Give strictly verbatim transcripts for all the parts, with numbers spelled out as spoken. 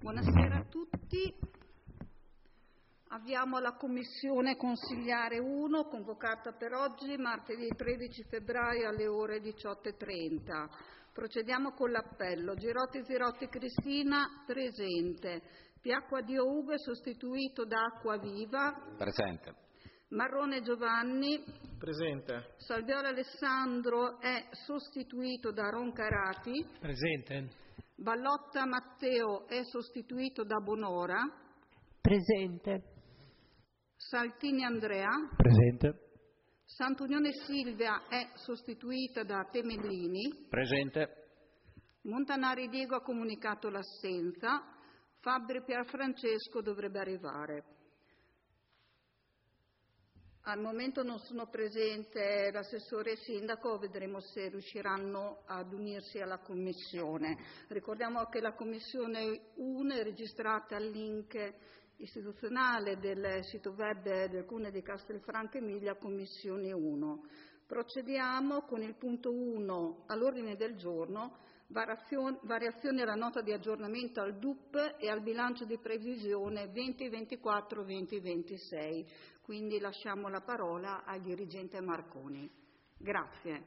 Buonasera a tutti. Avviamo la Commissione Consiliare uno, convocata per oggi, martedì tredici febbraio alle ore diciotto e trenta. Procediamo con l'appello. Girotti Zirotti Cristina, presente. Piacqua Dio Ugo è sostituito da Acquaviva. Presente. Marrone Giovanni. Presente. Salviola Alessandro è sostituito da Roncarati. Presente. Ballotta Matteo è sostituito da Bonora. Presente. Saltini Andrea. Presente. Santunione Silvia è sostituita da Temellini. Presente. Montanari Diego ha comunicato l'assenza. Fabbri Pierfrancesco dovrebbe arrivare. Al momento non sono presente l'assessore e il sindaco, vedremo se riusciranno ad unirsi alla commissione. Ricordiamo che la commissione uno è registrata al link istituzionale del sito web del Comune di Castelfranco Emilia, Commissione uno. Procediamo con il punto uno all'ordine del giorno, variazioni alla nota di aggiornamento al D U P e al bilancio di previsione venti ventiquattro venti ventisei. Quindi lasciamo la parola al dirigente Marconi. Grazie.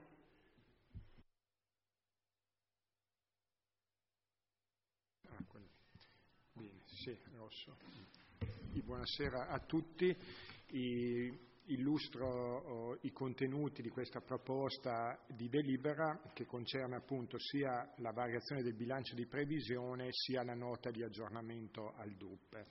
Ah, bene, sì, rosso. Buonasera a tutti. I, illustro oh, i contenuti di questa proposta di delibera che concerne appunto sia la variazione del bilancio di previsione sia la nota di aggiornamento al D U P.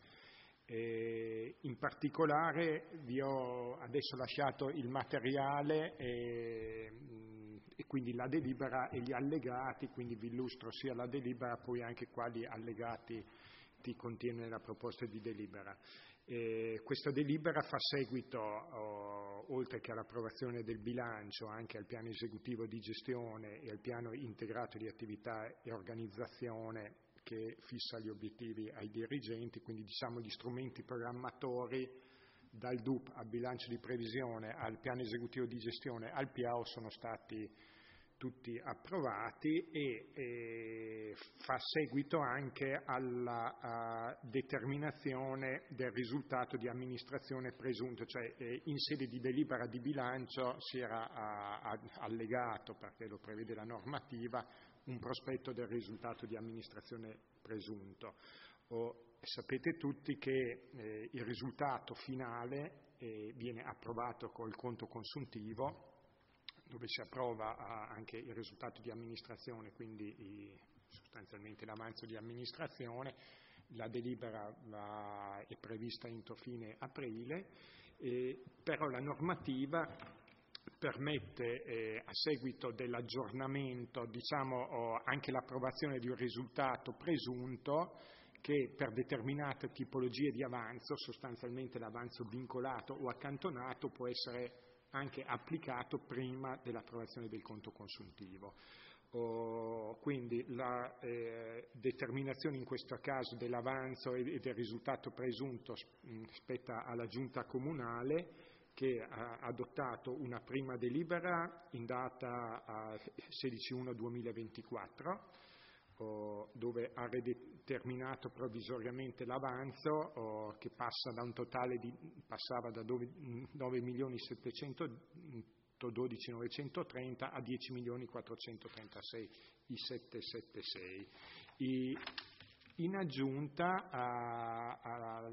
E in particolare vi ho adesso lasciato il materiale e, e quindi la delibera e gli allegati, quindi vi illustro sia la delibera poi anche quali allegati ti contiene la proposta di delibera. E questa delibera fa seguito, oh, oltre che all'approvazione del bilancio, anche al piano esecutivo di gestione e al piano integrato di attività e organizzazione che fissa gli obiettivi ai dirigenti, quindi diciamo gli strumenti programmatori dal D U P al bilancio di previsione, al piano esecutivo di gestione, al P A O sono stati tutti approvati e, e fa seguito anche alla determinazione del risultato di amministrazione presunto, cioè eh, in sede di delibera di bilancio si era a, a, allegato, perché lo prevede la normativa, un prospetto del risultato di amministrazione presunto. O, sapete tutti che eh, il risultato finale eh, viene approvato col conto consuntivo, dove si approva anche il risultato di amministrazione, quindi i, sostanzialmente l'avanzo di amministrazione. La delibera va, è prevista entro fine aprile, eh, però la normativa permette eh, a seguito dell'aggiornamento, diciamo oh, anche l'approvazione di un risultato presunto che per determinate tipologie di avanzo, sostanzialmente l'avanzo vincolato o accantonato, può essere anche applicato prima dell'approvazione del conto consuntivo. Oh, quindi la eh, determinazione in questo caso dell'avanzo e, e del risultato presunto mh, spetta alla Giunta Comunale, che ha adottato una prima delibera in data sedici uno duemilaventiquattro, oh, dove ha rideterminato provvisoriamente l'avanzo oh, che passa da un totale di passava da nove milioni settecentododici novecentotrenta a dieci milioni quattrocentotrentasei i settecentosettantasei. I, in aggiunta a, a,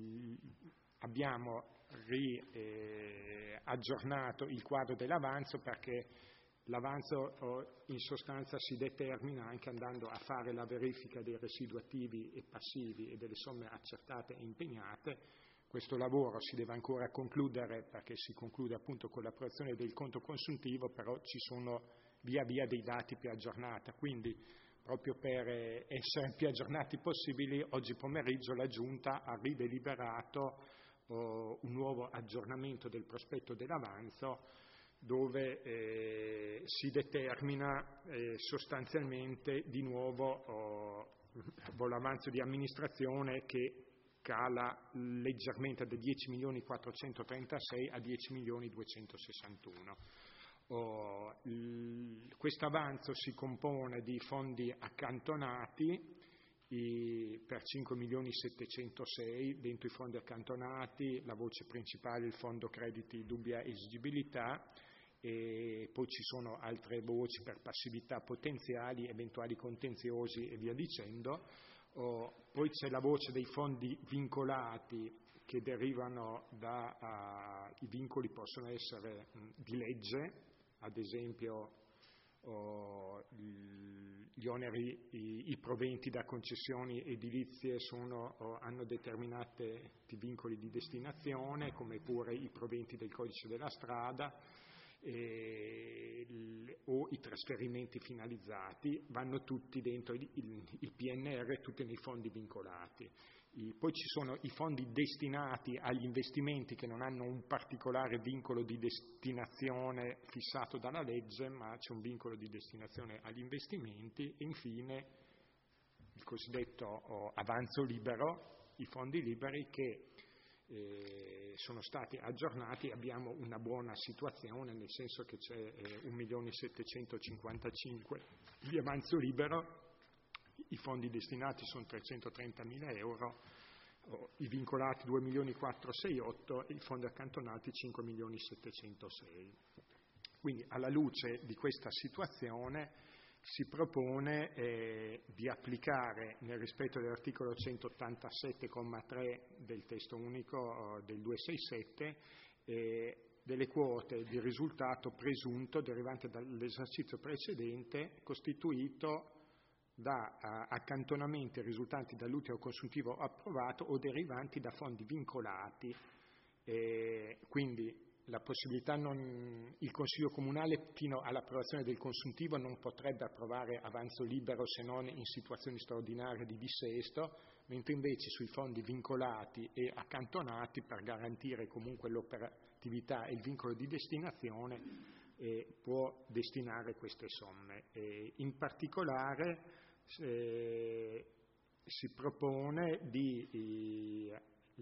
abbiamo riaggiornato eh, il quadro dell'avanzo, perché l'avanzo oh, in sostanza si determina anche andando a fare la verifica dei residui attivi e passivi e delle somme accertate e impegnate. Questo lavoro si deve ancora concludere, perché si conclude appunto con l'approvazione del conto consuntivo, però ci sono via via dei dati più aggiornati. Quindi proprio per essere più aggiornati possibili, oggi pomeriggio la Giunta ha rideliberato oh, un nuovo aggiornamento del prospetto dell'avanzo, dove eh, si determina eh, sostanzialmente di nuovo oh, l'avanzo di amministrazione che cala leggermente da dieci milioni quattrocentotrentasei a dieci milioni duecentosessantuno. Oh, questo avanzo si compone di fondi accantonati, i, per cinque milioni settecentosei dentro i fondi accantonati, la voce principale è il fondo crediti dubbia esigibilità, e poi ci sono altre voci per passività potenziali, eventuali contenziosi e via dicendo. Oh, poi c'è la voce dei fondi vincolati che derivano da uh, i vincoli possono essere mh, di legge, ad esempio oh, gli oneri, i, i proventi da concessioni edilizie sono, oh, hanno determinati vincoli di destinazione, come pure i proventi del codice della strada. E, o i trasferimenti finalizzati vanno tutti dentro il, il, il P N R, tutti nei fondi vincolati. I, poi ci sono i fondi destinati agli investimenti che non hanno un particolare vincolo di destinazione fissato dalla legge, ma c'è un vincolo di destinazione agli investimenti. E infine il cosiddetto oh, avanzo libero, i fondi liberi che Eh, sono stati aggiornati. Abbiamo una buona situazione, nel senso che c'è eh, un milione settecentocinquantacinque di avanzo libero, i fondi destinati sono trecentotrentamila euro, oh, i vincolati due milioni quattrocentosesantotto, i fondi accantonati cinque milioni settecentosei. Quindi alla luce di questa situazione si propone eh, di applicare, nel rispetto dell'articolo centottantasette comma tre del testo unico eh, del duecentosessantasette, eh, delle quote di risultato presunto derivante dall'esercizio precedente costituito da uh, accantonamenti risultanti dall'utile consuntivo approvato o derivanti da fondi vincolati. Eh, quindi la possibilità non, il Consiglio Comunale fino all'approvazione del consuntivo non potrebbe approvare avanzo libero se non in situazioni straordinarie di dissesto, mentre invece sui fondi vincolati e accantonati, per garantire comunque l'operatività e il vincolo di destinazione, eh, può destinare queste somme. Eh, in particolare eh, si propone di eh,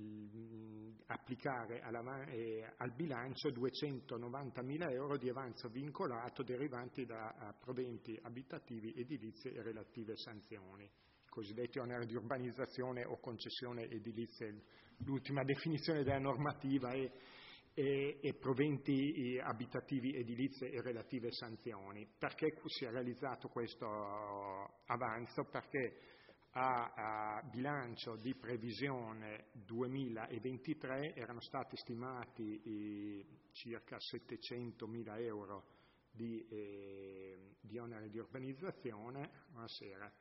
applicare alla, eh, al bilancio duecentonovantamila euro di avanzo vincolato derivanti da proventi abitativi, edilizi e relative sanzioni, i cosiddetti oneri di urbanizzazione o concessione edilizia. L'ultima definizione della normativa è, è, è proventi abitativi, edilizi e relative sanzioni. Perché si è realizzato questo avanzo? Perché a, a bilancio di previsione duemilaventitré erano stati stimati eh, circa settecentomila euro di, eh, di oneri di urbanizzazione, buonasera,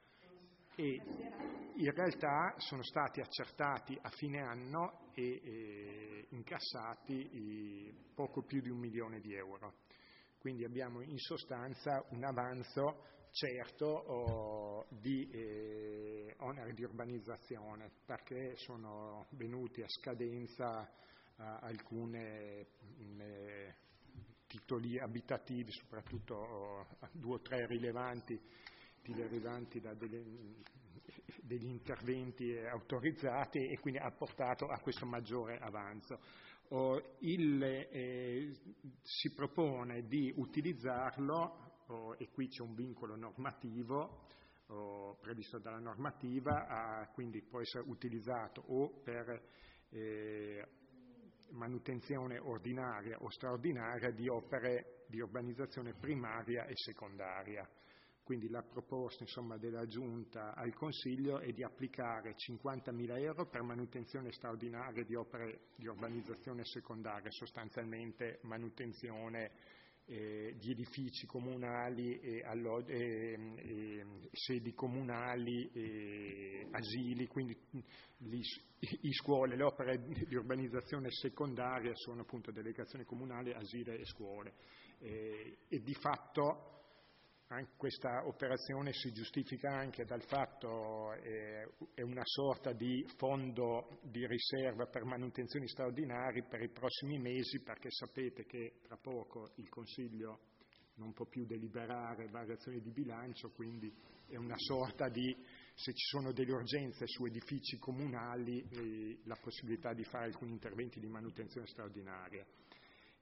e in realtà sono stati accertati a fine anno e eh, incassati eh, poco più di un milione di euro. Quindi abbiamo in sostanza un avanzo certo oh, di eh, oneri di urbanizzazione, perché sono venuti a scadenza eh, alcune mh, titoli abitativi, soprattutto oh, due o tre rilevanti derivanti da delle, degli interventi autorizzati, e quindi ha portato a questo maggiore avanzo. Oh, il, eh, si propone di utilizzarlo, oh, e qui c'è un vincolo normativo oh, previsto dalla normativa, ah, quindi può essere utilizzato o per eh, manutenzione ordinaria o straordinaria di opere di urbanizzazione primaria e secondaria. Quindi la proposta, insomma, della Giunta al Consiglio è di applicare cinquantamila euro per manutenzione straordinaria di opere di urbanizzazione secondaria, sostanzialmente manutenzione eh, di edifici comunali, e allo- e, e, sedi comunali, e asili, quindi gli, i scuole, le opere di urbanizzazione secondaria sono appunto delegazioni comunali, asili e scuole. E, e di fatto anche questa operazione si giustifica anche dal fatto che eh, è una sorta di fondo di riserva per manutenzioni straordinarie per i prossimi mesi, perché sapete che tra poco il Consiglio non può più deliberare variazioni di bilancio, quindi è una sorta di, se ci sono delle urgenze su edifici comunali, eh, la possibilità di fare alcuni interventi di manutenzione straordinaria.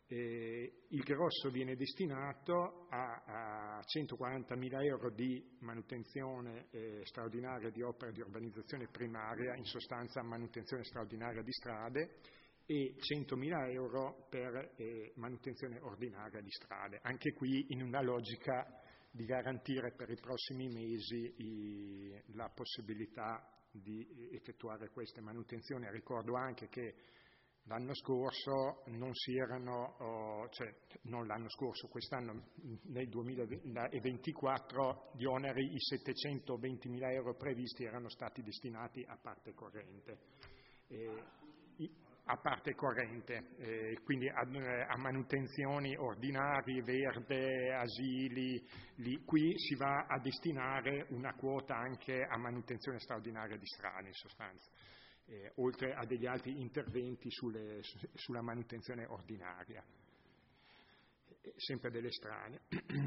Eh, il grosso viene destinato a, a centoquarantamila euro di manutenzione eh, straordinaria di opere di urbanizzazione primaria, in sostanza manutenzione straordinaria di strade, e centomila euro per eh, manutenzione ordinaria di strade, anche qui in una logica di garantire per i prossimi mesi i, la possibilità di effettuare queste manutenzioni. Ricordo anche che l'anno scorso non si erano, oh, cioè non l'anno scorso, quest'anno nel duemilaventiquattro gli oneri, i settecentoventimila euro previsti erano stati destinati a parte corrente, eh, a parte corrente, eh, quindi a, a manutenzioni ordinarie, verde, asili, lì. Qui si va a destinare una quota anche a manutenzione straordinaria di strade in sostanza. Eh, oltre a degli altri interventi sulle, sulla manutenzione ordinaria, eh, sempre delle strade.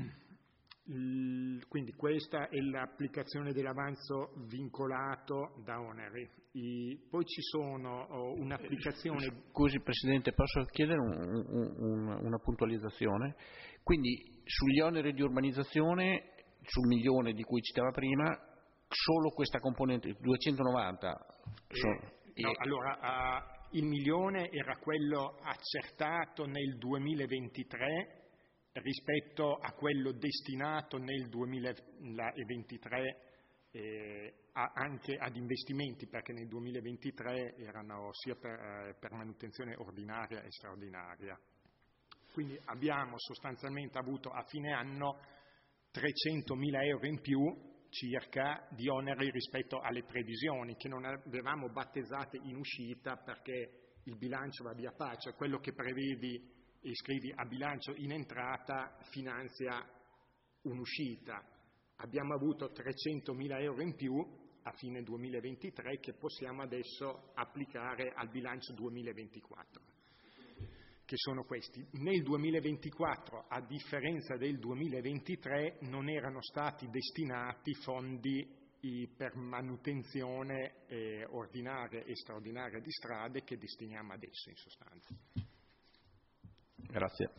Il, quindi questa è l'applicazione dell'avanzo vincolato da oneri. I, poi ci sono oh, un'applicazione... Scusi Presidente, posso chiedere un, un, una puntualizzazione? Quindi sugli oneri di urbanizzazione, sul milione di cui citava prima, solo questa componente, duecentonovanta? Eh, no, e... Allora, uh, il milione era quello accertato nel duemilaventitré rispetto a quello destinato nel duemilaventitré eh, a, anche ad investimenti, perché nel duemilaventitré erano sia per, eh, per manutenzione ordinaria e straordinaria. Quindi abbiamo sostanzialmente avuto a fine anno trecentomila euro in più circa di oneri rispetto alle previsioni, che non avevamo battezzate in uscita perché il bilancio va via pace, quello che prevedi e scrivi a bilancio in entrata finanzia un'uscita. Abbiamo avuto trecentomila euro in più a fine duemilaventitré che possiamo adesso applicare al bilancio duemilaventiquattro, che sono questi. Nel duemilaventiquattro, a differenza del duemilaventitré, non erano stati destinati fondi per manutenzione eh, ordinaria e straordinaria di strade che destiniamo adesso in sostanza. Grazie.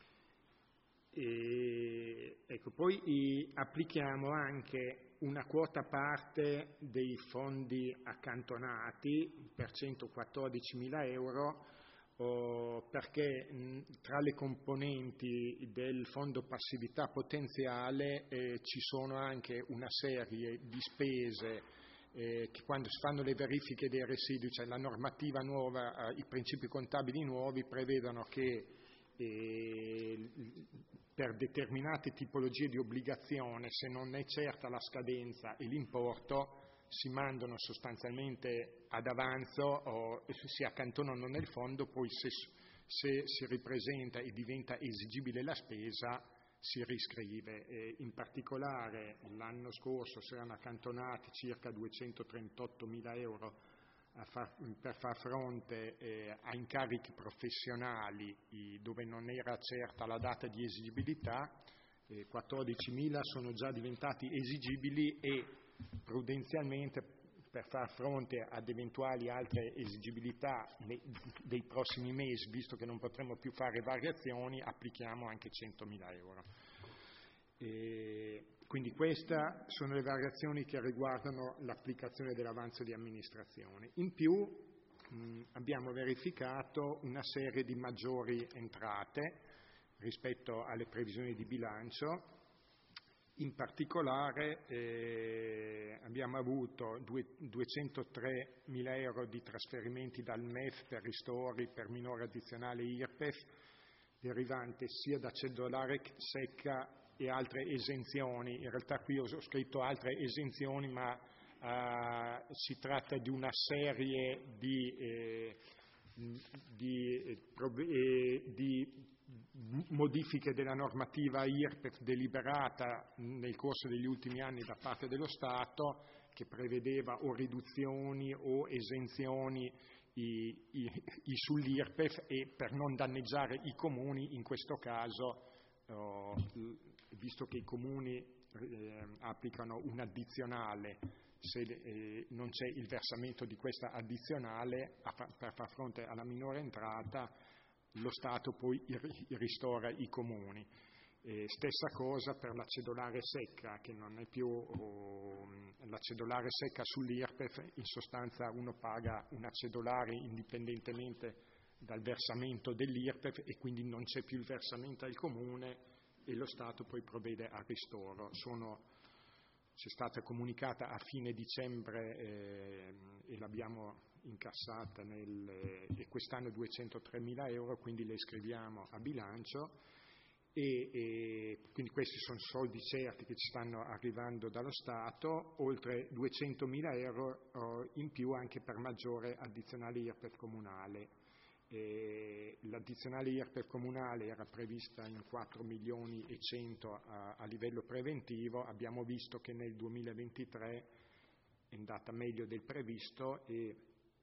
E, ecco, poi e, applichiamo anche una quota parte dei fondi accantonati per centoquattordicimila euro oh, perché mh, tra le componenti del fondo passività potenziale eh, ci sono anche una serie di spese eh, che quando si fanno le verifiche dei residui, cioè la normativa nuova, eh, i principi contabili nuovi prevedono che E per determinate tipologie di obbligazione, se non è certa la scadenza e l'importo, si mandano sostanzialmente ad avanzo o si accantonano nel fondo, poi se, se si ripresenta e diventa esigibile la spesa si riscrive. E in particolare l'anno scorso si erano accantonati circa duecentotrentottomila euro A far, per far fronte eh, a incarichi professionali i, dove non era certa la data di esigibilità, eh, quattordicimila sono già diventati esigibili e prudenzialmente per far fronte ad eventuali altre esigibilità nei, dei prossimi mesi, visto che non potremo più fare variazioni, applichiamo anche centomila euro. E quindi queste sono le variazioni che riguardano l'applicazione dell'avanzo di amministrazione. In più mh, abbiamo verificato una serie di maggiori entrate rispetto alle previsioni di bilancio. In particolare eh, abbiamo avuto duecentotremila euro di trasferimenti dal M E F per ristori per minore addizionale I R P E F, derivante sia da cedolare secca e altre esenzioni. In realtà qui ho scritto altre esenzioni, ma uh, si tratta di una serie di, eh, di, eh, di modifiche della normativa I R P E F deliberata nel corso degli ultimi anni da parte dello Stato, che prevedeva o riduzioni o esenzioni i, i, i sull'I R P E F, e per non danneggiare i comuni in questo caso, oh, visto che i comuni eh, applicano un addizionale, se eh, non c'è il versamento di questa addizionale a fa, per far fronte alla minore entrata, lo Stato poi ristora i comuni. E stessa cosa per la cedolare secca, che non è più oh, la cedolare secca sull'I R P E F, in sostanza uno paga una cedolare indipendentemente dal versamento dell'I R P E F e quindi non c'è più il versamento al comune e lo Stato poi provvede al ristoro. Sono, c'è stata comunicata a fine dicembre eh, e l'abbiamo incassata nel, e quest'anno duecentotremila euro, quindi le iscriviamo a bilancio. E, e quindi questi sono soldi certi che ci stanno arrivando dallo Stato, oltre duecentomila euro oh, in più anche per maggiore addizionale I R P E F comunale. E l'addizionale I R P E F comunale era prevista in quattro milioni e cento a, a livello preventivo, abbiamo visto che nel duemilaventitré è andata meglio del previsto e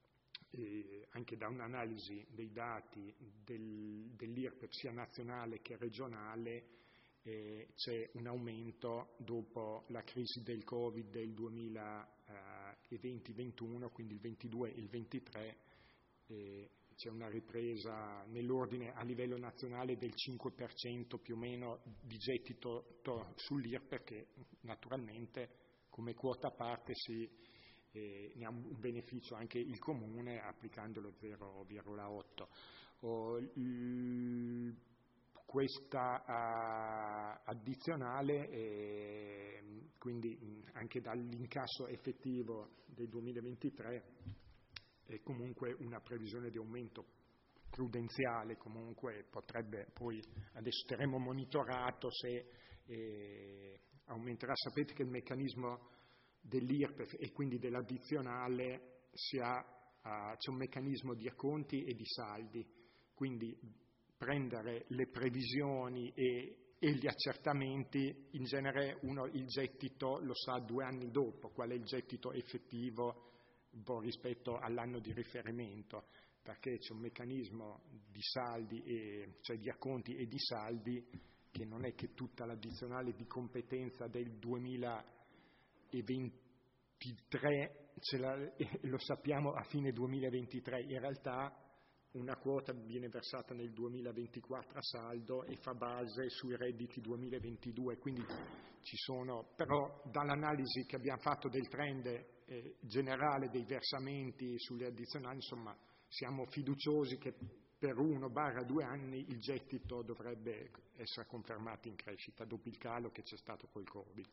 E anche da un'analisi dei dati del, dell'I R P E F sia nazionale che regionale eh, c'è un aumento dopo la crisi del Covid del duemilaventi ventuno, quindi il ventidue e il ventitré, eh, c'è una ripresa nell'ordine a livello nazionale del cinque per cento più o meno di gettito sull'I R P E F, che naturalmente come quota parte si E ne ha un beneficio anche il comune applicando lo zero virgola otto. Oh, il, questa uh, addizionale, eh, quindi mh, anche dall'incasso effettivo del duemilaventitré, è comunque una previsione di aumento prudenziale, comunque potrebbe poi, adesso terremo monitorato se eh, aumenterà. Sapete che il meccanismo dell'I R P E F e quindi dell'addizionale si ha, uh, c'è un meccanismo di acconti e di saldi, quindi prendere le previsioni e, e gli accertamenti, in genere uno il gettito lo sa due anni dopo, qual è il gettito effettivo rispetto all'anno di riferimento, perché c'è un meccanismo di saldi, e, cioè di acconti e di saldi, che non è che tutta l'addizionale di competenza del duemilaventitré ce la, lo sappiamo a fine duemilaventitré, in realtà una quota viene versata nel duemilaventiquattro a saldo e fa base sui redditi duemilaventidue, quindi ci sono, però dall'analisi che abbiamo fatto del trend eh, generale dei versamenti sulle addizionali, insomma siamo fiduciosi che per uno barra due anni il gettito dovrebbe essere confermato in crescita dopo il calo che c'è stato col Covid.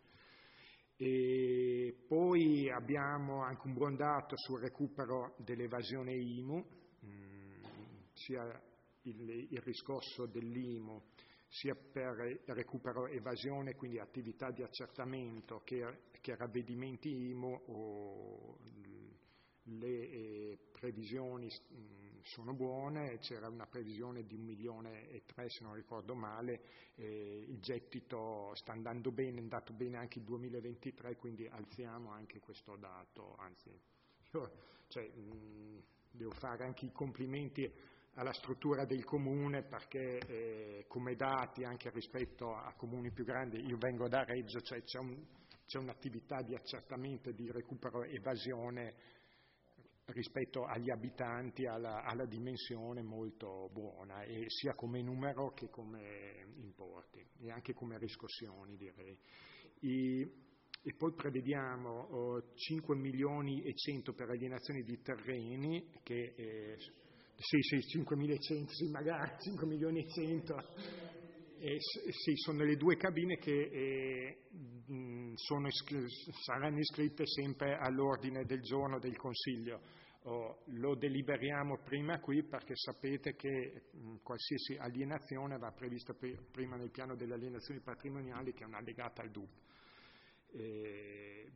E poi abbiamo anche un buon dato sul recupero dell'evasione I M U, mh, sia il, il riscosso dell'I M U sia per il recupero evasione, quindi attività di accertamento, che, che ravvedimenti I M U, o le eh, previsioni mh, sono buone, c'era una previsione di un milione e tre se non ricordo male, eh, il gettito sta andando bene, è andato bene anche il duemilaventitré, quindi alziamo anche questo dato, anzi io, cioè, mh, devo fare anche i complimenti alla struttura del comune, perché eh, come dati anche rispetto a comuni più grandi, io vengo da Reggio, cioè c'è, un, c'è un'attività di accertamento e di recupero evasione rispetto agli abitanti, alla, alla dimensione molto buona, e sia come numero che come importi e anche come riscossioni, direi. I, e poi prevediamo oh, cinque milioni e cento per alienazioni di terreni, che eh, sì, sì, cinquemilacento, sì, magari cinque milioni e cento. Eh, sì, sono le due cabine che eh, sono iscri- saranno iscritte sempre all'ordine del giorno del Consiglio. Oh, lo deliberiamo prima qui, perché sapete che mh, qualsiasi alienazione va prevista pre- prima nel piano delle alienazioni patrimoniali, che è un'allegata al D U P. Eh,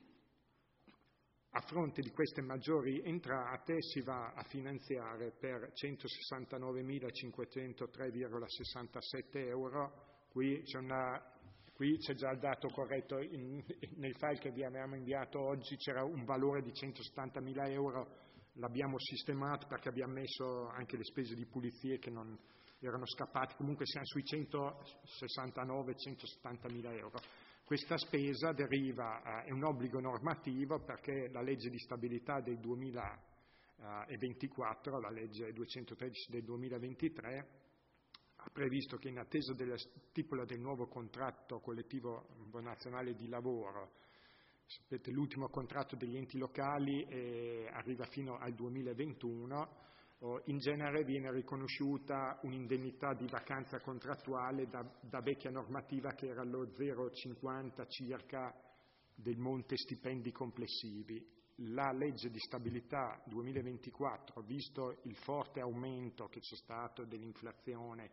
A fronte di queste maggiori entrate si va a finanziare per centosessantanovemilacinquecentotre virgola sessantasette euro. Qui c'è, una, qui c'è già il dato corretto, in, nel file che vi avevamo inviato oggi c'era un valore di centosettantamila euro, l'abbiamo sistemato perché abbiamo messo anche le spese di pulizie che non erano scappate, comunque siamo sui centosessantanove centosettantamila euro. Questa spesa deriva, eh, è un obbligo normativo, perché la legge di stabilità del duemilaventi e ventiquattro, la legge duecentotredici del duemilaventitré, ha previsto che in attesa della stipula del nuovo contratto collettivo nazionale di lavoro, sapete l'ultimo contratto degli enti locali eh, arriva fino al duemilaventuno, oh, in genere viene riconosciuta un'indennità di vacanza contrattuale da, da vecchia normativa che era lo zero virgola cinquanta circa del monte stipendi complessivi. La legge di stabilità duemilaventiquattro, visto il forte aumento che c'è stato dell'inflazione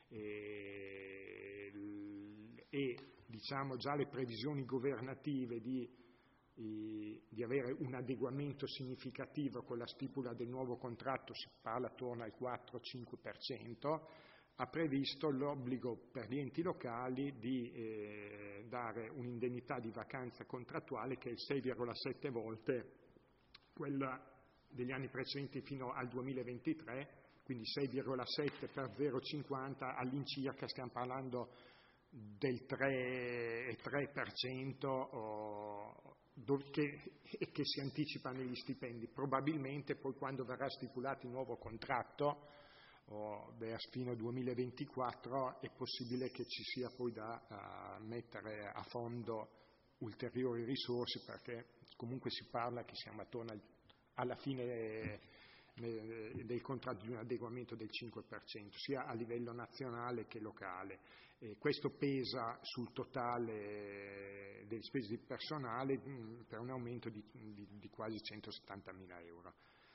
e, e diciamo già le previsioni governative di di avere un adeguamento significativo con la stipula del nuovo contratto, si parla attorno al quattro cinque per cento, ha previsto l'obbligo per gli enti locali di eh, dare un'indennità di vacanza contrattuale che è sei virgola sette volte quella degli anni precedenti fino al duemilaventitré, quindi sei virgola sette per zero virgola cinquanta all'incirca stiamo parlando del tre virgola tre per cento oh, che, che si anticipa negli stipendi. Probabilmente poi quando verrà stipulato il nuovo contratto oh, verso fine duemilaventiquattro è possibile che ci sia poi da uh, mettere a fondo ulteriori risorse, perché comunque si parla che siamo attorno al, alla fine del contratto di un adeguamento del cinque per cento, sia a livello nazionale che locale. E questo pesa sul totale delle spese di personale mh, per un aumento di, di, di quasi centosettantamila euro.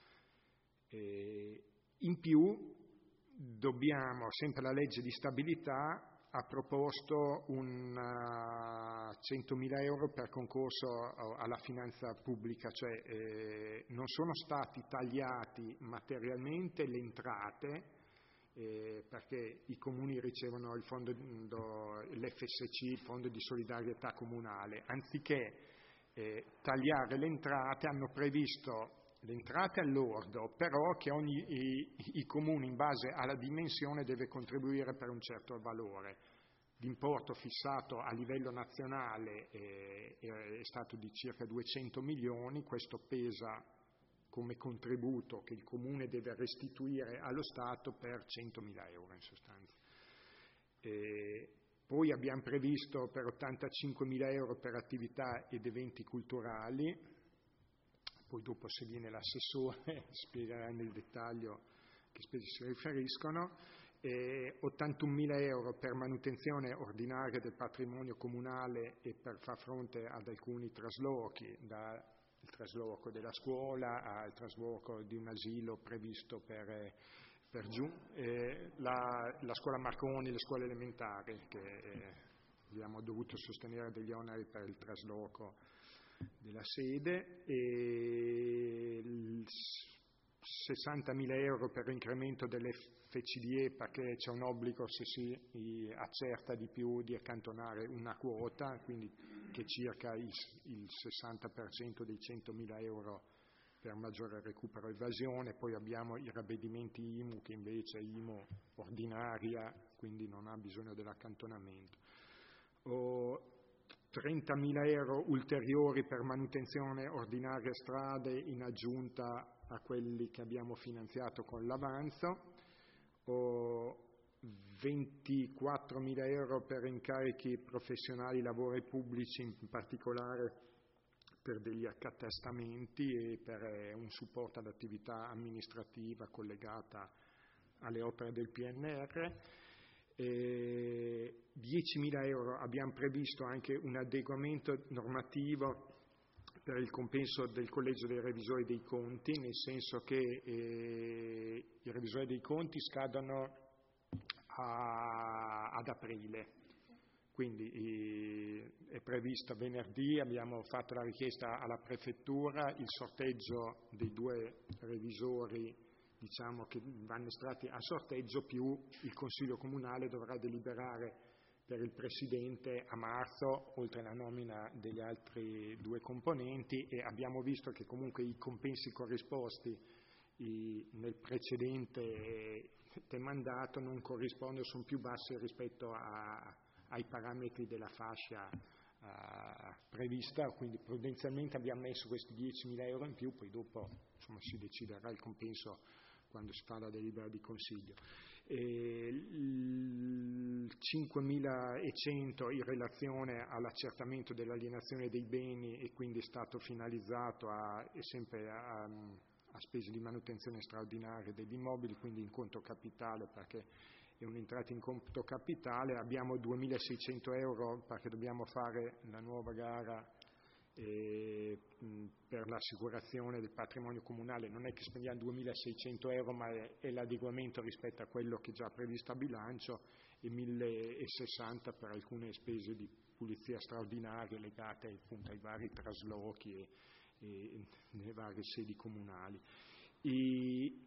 E in più dobbiamo, sempre la legge di stabilità ha proposto un uh, centomila euro per concorso alla finanza pubblica, cioè eh, non sono stati tagliati materialmente le entrate eh, perché i comuni ricevono il fondo, l'F S C, il fondo di solidarietà comunale, anziché eh, tagliare le entrate hanno previsto le entrate all'ordo, però che ogni i, i comuni in base alla dimensione deve contribuire per un certo valore. L'importo fissato a livello nazionale è, è stato di circa duecento milioni, questo pesa come contributo che il comune deve restituire allo Stato per centomila euro in sostanza. E poi abbiamo previsto per ottantacinquemila euro per attività ed eventi culturali. Poi dopo se viene l'assessore spiegherà nel dettaglio a che spese si riferiscono, e ottantunomila euro per manutenzione ordinaria del patrimonio comunale e per far fronte ad alcuni traslochi, dal trasloco della scuola al trasloco di un asilo previsto per, per giù, e la, la scuola Marconi, le scuole elementari, che eh, abbiamo dovuto sostenere degli oneri per il trasloco della sede, e sessantamila euro per l'incremento dell'F C D E perché c'è un obbligo, se si accerta di più, di accantonare una quota, quindi che è circa il, il sessanta per cento dei centomila euro per maggiore recupero e evasione. Poi abbiamo i ravvedimenti I M U che invece è I M U ordinaria, quindi non ha bisogno dell'accantonamento. O, trentamila euro ulteriori per manutenzione ordinaria strade in aggiunta a quelli che abbiamo finanziato con l'avanzo, o ventiquattromila euro per incarichi professionali, lavori pubblici, in particolare per degli accattastamenti e per un supporto all'attività amministrativa collegata alle opere del P N R. Eh, diecimila euro abbiamo previsto anche un adeguamento normativo per il compenso del collegio dei revisori dei conti, nel senso che eh, i revisori dei conti scadono a, ad aprile, quindi eh, è previsto venerdì, abbiamo fatto la richiesta alla prefettura, il sorteggio dei due revisori diciamo che vanno estratti a sorteggio, più il Consiglio Comunale dovrà deliberare per il Presidente a marzo, oltre alla nomina degli altri due componenti, e abbiamo visto che comunque i compensi corrisposti i, nel precedente mandato non corrispondono, sono più bassi rispetto a, ai parametri della fascia uh, prevista, quindi prudenzialmente abbiamo messo questi diecimila euro in più, poi dopo insomma, si deciderà il compenso quando si fa la delibera di consiglio. E il cinquemilacento in relazione all'accertamento dell'alienazione dei beni e quindi è stato finalizzato a, e sempre a, a spese di manutenzione straordinaria degli immobili, quindi in conto capitale perché è un'entrata in conto capitale. Abbiamo duemilaseicento euro perché dobbiamo fare la nuova gara E, mh, per l'assicurazione del patrimonio comunale. Non è che spendiamo duemilaseicento euro, ma è, è l'adeguamento rispetto a quello che è già previsto a bilancio, e millesessanta per alcune spese di pulizia straordinarie legate appunto ai vari traslochi e, e nelle varie sedi comunali. E,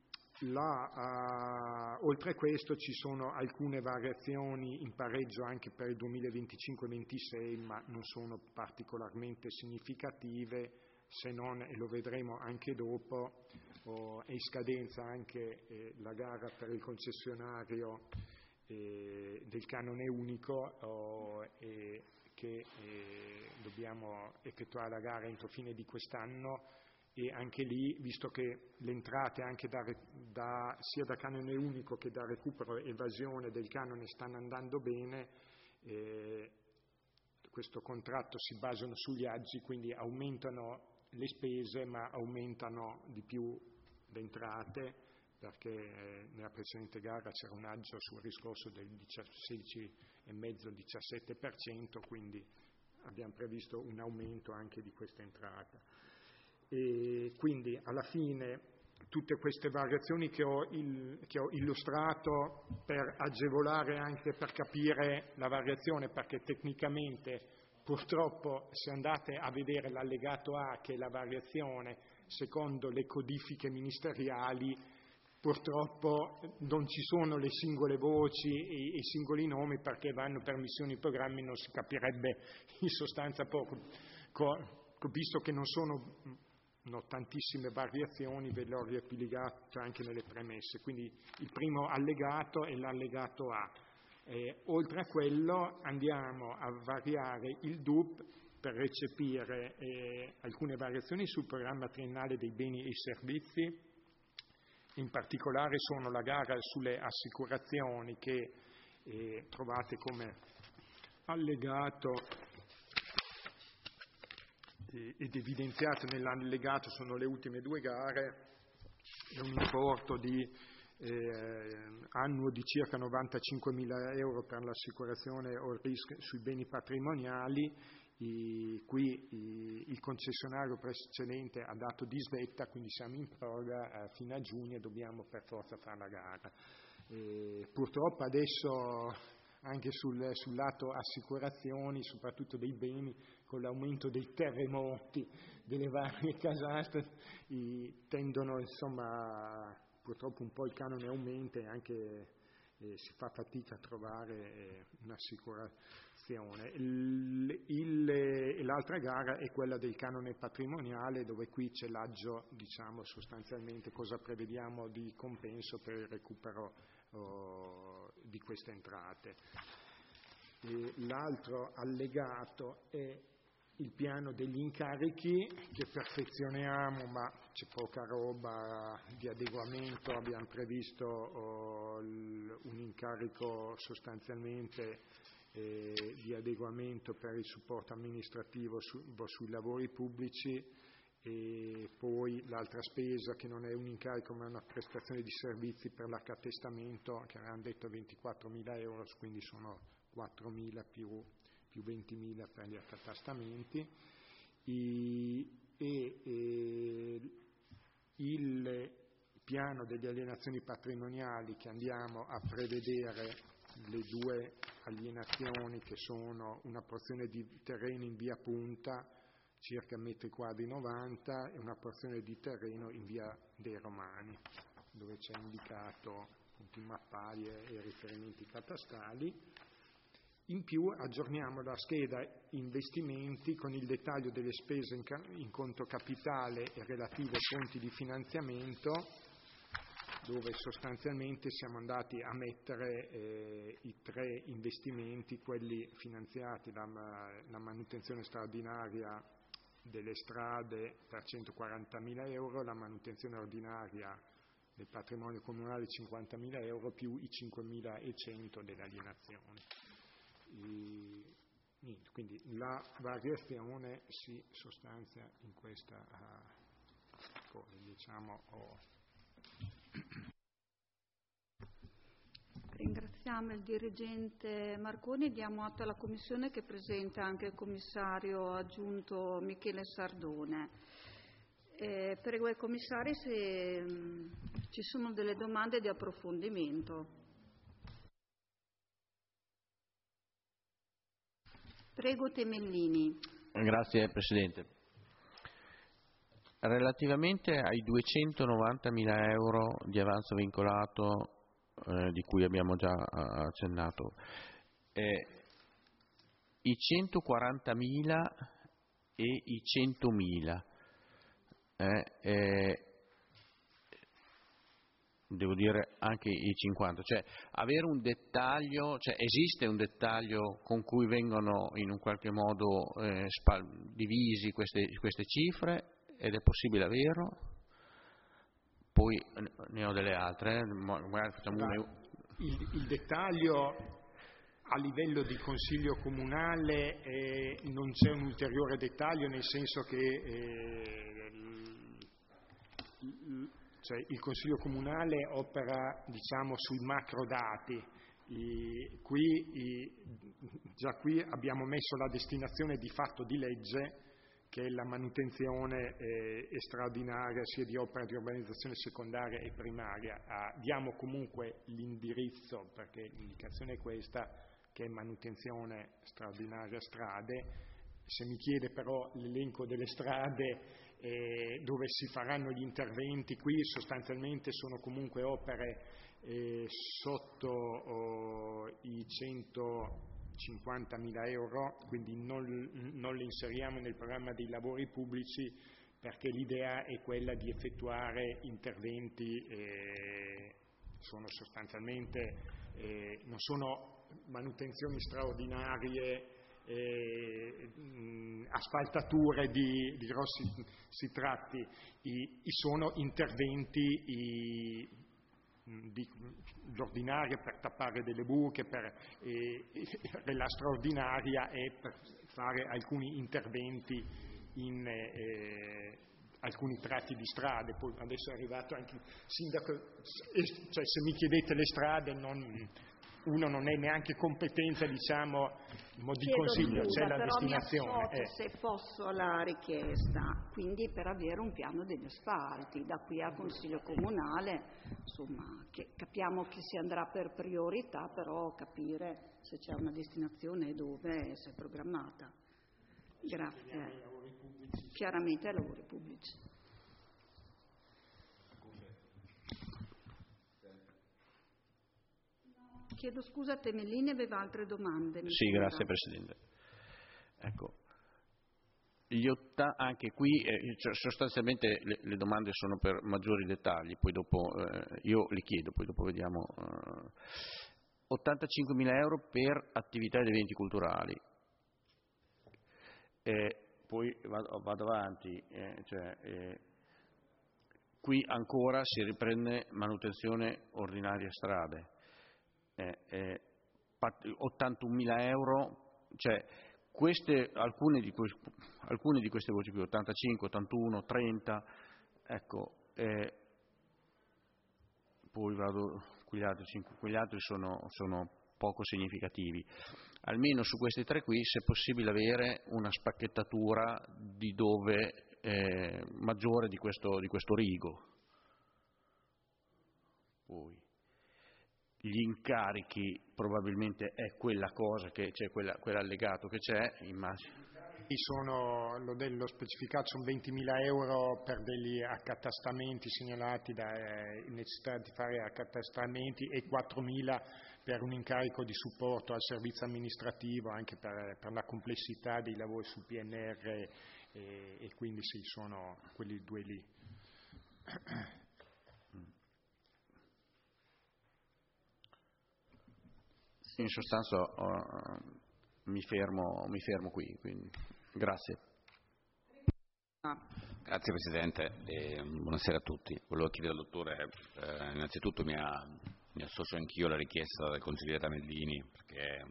La, uh, oltre a questo ci sono alcune variazioni in pareggio anche per il duemilaventicinque ventisei, ma non sono particolarmente significative, se non, e lo vedremo anche dopo, oh, è in scadenza anche eh, la gara per il concessionario eh, del canone unico, oh, e che eh, dobbiamo effettuare la gara entro fine di quest'anno. E anche lì, visto che le entrate anche da, da, sia da canone unico che da recupero e evasione del canone stanno andando bene, eh, questo contratto si basano sugli aggi, quindi aumentano le spese ma aumentano di più le entrate, perché eh, nella precedente gara c'era un aggio sul riscosso del sedici virgola cinque diciassette per cento, quindi abbiamo previsto un aumento anche di questa entrata. E quindi alla fine tutte queste variazioni che ho, il, che ho illustrato per agevolare anche per capire la variazione, perché tecnicamente purtroppo se andate a vedere l'allegato A, che è la variazione secondo le codifiche ministeriali, purtroppo non ci sono le singole voci e i singoli nomi, perché vanno per missioni e programmi, non si capirebbe in sostanza poco, visto che non sono No, tantissime variazioni, ve le ho riepilogate anche nelle premesse. Quindi il primo allegato è l'allegato A. Eh, oltre a quello andiamo a variare il D U P per recepire eh, alcune variazioni sul programma triennale dei beni e servizi, in particolare sono la gara sulle assicurazioni che eh, trovate come allegato ed evidenziato nell'allegato, sono le ultime due gare, è un importo di, eh, annuo di circa novantacinquemila euro per l'assicurazione o il rischio sui beni patrimoniali. I, qui i, il concessionario precedente ha dato disdetta, quindi siamo in proroga eh, fino a giugno e dobbiamo per forza fare la gara. E purtroppo adesso anche sul, sul lato assicurazioni, soprattutto dei beni, con l'aumento dei terremoti, delle varie casate, i, tendono insomma, purtroppo un po' il canone aumenta e anche eh, si fa fatica a trovare eh, un'assicurazione. Il, il, l'altra gara è quella del canone patrimoniale, dove qui c'è l'aggio, diciamo sostanzialmente cosa prevediamo di compenso per il recupero oh, di queste entrate. E l'altro allegato è il piano degli incarichi che perfezioniamo, ma c'è poca roba di adeguamento. Abbiamo previsto oh, l, un incarico sostanzialmente eh, di adeguamento per il supporto amministrativo su, sui lavori pubblici, e poi l'altra spesa che non è un incarico ma è una prestazione di servizi per l'accatastamento, che avevamo detto ventiquattromila euro, quindi sono quattromila più più ventimila per gli accatastamenti, e, e, e il piano delle alienazioni patrimoniali, che andiamo a prevedere le due alienazioni che sono una porzione di terreno in via Punta, circa metri quadri novanta, e una porzione di terreno in via dei Romani, dove c'è indicato appunto i mappari e i riferimenti catastali. In più aggiorniamo la scheda investimenti con il dettaglio delle spese in, ca- in conto capitale e relative fonti di finanziamento, dove sostanzialmente siamo andati a mettere eh, i tre investimenti, quelli finanziati, la, la manutenzione straordinaria delle strade per centoquarantamila euro, la manutenzione ordinaria del patrimonio comunale cinquantamila euro più i cinquemilaecento dell'alienazione. E, niente, quindi la variazione si sostanzia in questa uh, diciamo oh. Ringraziamo il dirigente Marconi, diamo atto alla Commissione che presenta anche il commissario aggiunto Michele Sardone. Eh, prego i commissari se mh, ci sono delle domande di approfondimento. Prego Temellini. Grazie Presidente. Relativamente ai duecentonovantamila euro di avanzo vincolato eh, di cui abbiamo già accennato, eh, i centoquarantamila e i centomila, eh, eh, devo dire anche i cinquanta, cioè avere un dettaglio, cioè esiste un dettaglio con cui vengono in un qualche modo eh, spal- divisi queste, queste cifre, ed è possibile averlo? Poi ne ho delle altre, eh, magari facciamo una. Il, il dettaglio a livello di Consiglio Comunale eh, non c'è un ulteriore dettaglio, nel senso che eh, il, cioè, il Consiglio Comunale opera, diciamo, sui macro dati. I, qui, i, già qui abbiamo messo la destinazione di fatto di legge, che è la manutenzione eh, straordinaria sia di opera di urbanizzazione secondaria e primaria. Ah, diamo comunque l'indirizzo, perché l'indicazione è questa, che è manutenzione straordinaria strade. Se mi chiede però l'elenco delle strade eh, dove si faranno gli interventi, qui sostanzialmente sono comunque opere eh, sotto oh, i centocinquantamila euro, quindi non, non le inseriamo nel programma dei lavori pubblici, perché l'idea è quella di effettuare interventi, eh, sono sostanzialmente, eh, non sono manutenzioni straordinarie, eh, mh, asfaltature di, di grossi, si tratti, i, i sono interventi i, di, l'ordinaria per tappare delle buche, per, eh, la straordinaria è per fare alcuni interventi in eh, alcuni tratti di strade. Poi adesso è arrivato anche il sindaco, cioè se mi chiedete le strade non, uno non è neanche competenza, diciamo, di Chiedo consiglio, scusa, c'è la però destinazione. Mi associo, eh. se posso, alla richiesta, quindi per avere un piano degli asfalti, da qui al Consiglio Comunale, insomma, che capiamo che si andrà per priorità, però capire se c'è una destinazione e dove si è programmata. Grazie. Chiaramente ai lavori pubblici. Chiedo scusa, Temellini aveva altre domande. Sì, sembra. Grazie Presidente. Ecco, gli otta- anche qui eh, cioè, sostanzialmente le, le domande sono per maggiori dettagli, poi dopo eh, io li chiedo, poi dopo vediamo. Eh, ottantacinquemila euro per attività ed eventi culturali. Eh, poi vado, vado avanti, eh, cioè, eh, qui ancora si riprende manutenzione ordinaria strade. Eh, eh, ottantunomila euro, cioè queste, alcune, di que, alcune di queste voci qui, ottantacinque, ottantuno, trenta, ecco, eh, poi vado, quegli altri, quegli altri sono, sono poco significativi. Almeno su questi tre qui, se è possibile avere una spacchettatura di dove eh, maggiore di questo, di questo rigo. Poi gli incarichi probabilmente è quella cosa che c'è, quella, quell'allegato che c'è, immagino. Sono, lo, lo specificato, sono ventimila euro per degli accatastamenti segnalati da eh, necessità di fare accatastamenti e quattromila per un incarico di supporto al servizio amministrativo, anche per, per la complessità dei lavori sul P N R R, e, e quindi sì, sono quelli due lì. In sostanza uh, mi, fermo, mi fermo qui, quindi grazie. Grazie Presidente e buonasera a tutti. Volevo chiedere al dottore, eh, innanzitutto mi, ha, mi associo anch'io alla richiesta del consigliere Tamellini, perché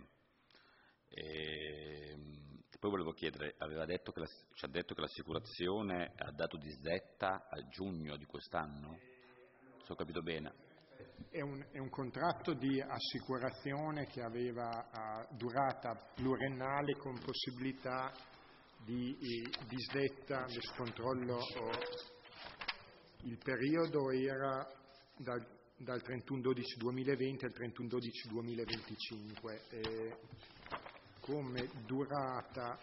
e, poi volevo chiedere, aveva detto che la, ci ha detto che l'assicurazione ha dato disdetta a giugno di quest'anno? Se ho capito bene. È un, è un contratto di assicurazione che aveva uh, durata pluriennale con possibilità di eh, disdetta, adesso controllo, oh, il periodo era dal, dal trentuno dodici duemilaventi al trentuno dodici duemilaventicinque. Eh, come durata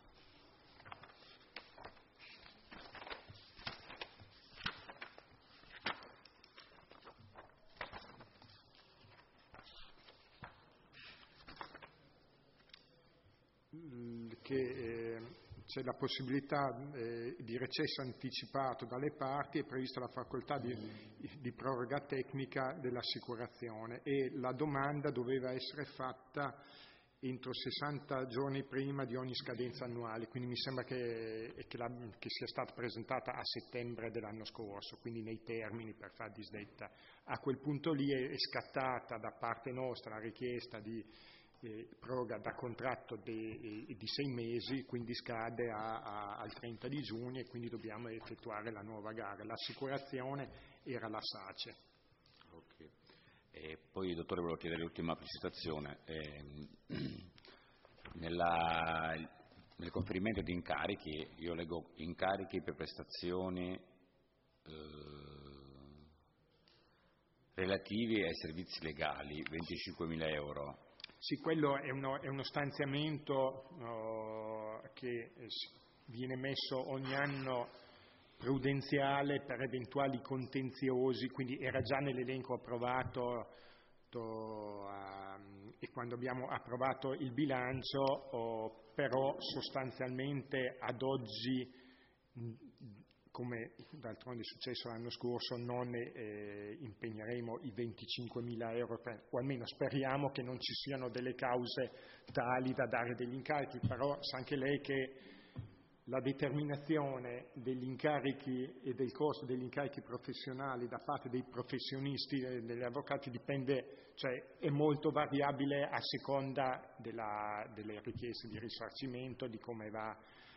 che eh, c'è la possibilità eh, di recesso anticipato dalle parti, è prevista la facoltà di, di proroga tecnica dell'assicurazione e la domanda doveva essere fatta entro sessanta giorni prima di ogni scadenza annuale, quindi mi sembra che, che, la, che sia stata presentata a settembre dell'anno scorso, quindi nei termini per far disdetta. A quel punto lì è, è scattata da parte nostra la richiesta di Eh, proroga da contratto di, di sei mesi, quindi scade a, a, al trenta di giugno e quindi dobbiamo effettuare la nuova gara. L'assicurazione era la SACE. Okay. E poi, dottore, volevo chiedere l'ultima precisazione. Eh, nella, nel conferimento di incarichi, io leggo incarichi per prestazioni eh, relativi ai servizi legali, venticinquemila euro. Sì, quello è uno, è uno stanziamento uh, che viene messo ogni anno prudenziale per eventuali contenziosi, quindi era già nell'elenco approvato to, uh, e quando abbiamo approvato il bilancio, oh, però sostanzialmente ad oggi, come d'altronde è successo l'anno scorso, non eh, impegneremo i venticinquemila euro, per, o almeno speriamo che non ci siano delle cause tali da dare degli incarichi, però sa anche lei che la determinazione degli incarichi e del costo degli incarichi professionali da parte dei professionisti e degli avvocati dipende, cioè è molto variabile a seconda della, delle richieste di risarcimento, di come va